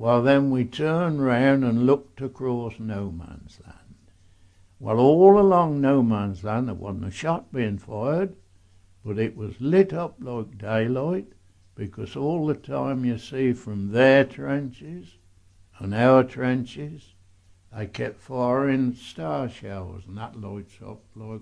Well, then we turned round and looked across No Man's Land. Well, all along No Man's Land there wasn't a shot being fired, but it was lit up like daylight, because all the time you see from their trenches and our trenches, they kept firing star showers, and that lights up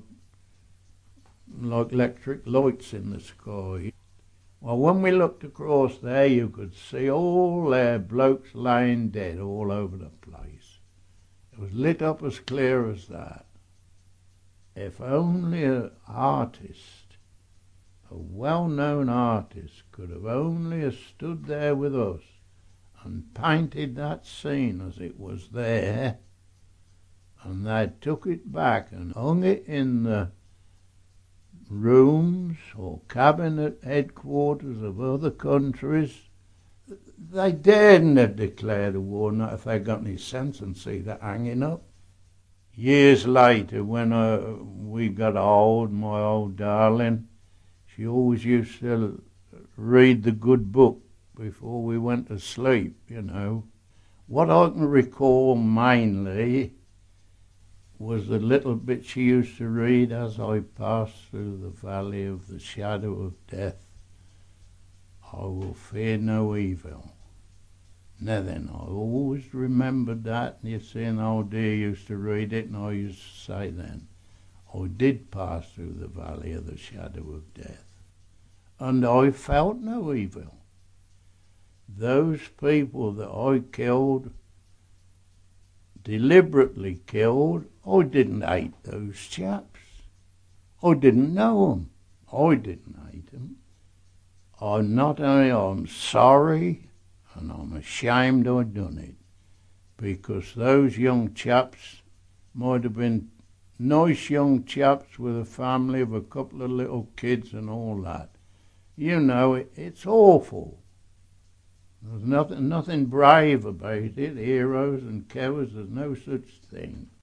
like electric lights in the sky. Well, when we looked across there, you could see all their blokes laying dead all over the place. It was lit up as clear as that. If only an artist, a well-known artist, could have only stood there with us and painted that scene as it was there, and they took it back and hung it in the rooms or cabinet headquarters of other countries, they daren't have declared a war, not if they got any sense, and see that hanging up. Years later, when we got old, my old darling, she always used to read the good book before we went to sleep, you know. What I can recall mainly was the little bit she used to read: as I pass through the valley of the shadow of death, I will fear no evil. Now then, I always remembered that, and you see, an old dear used to read it, and I used to say then, I did pass through the valley of the shadow of death, and I felt no evil. Those people that I killed, deliberately killed, I didn't hate those chaps. I didn't know them. I didn't hate them. I'm sorry, and I'm ashamed I'd done it, because those young chaps might have been nice young chaps with a family of a couple of little kids and all that. You know, it's awful. There's nothing brave about it, heroes and cowards, there's no such thing.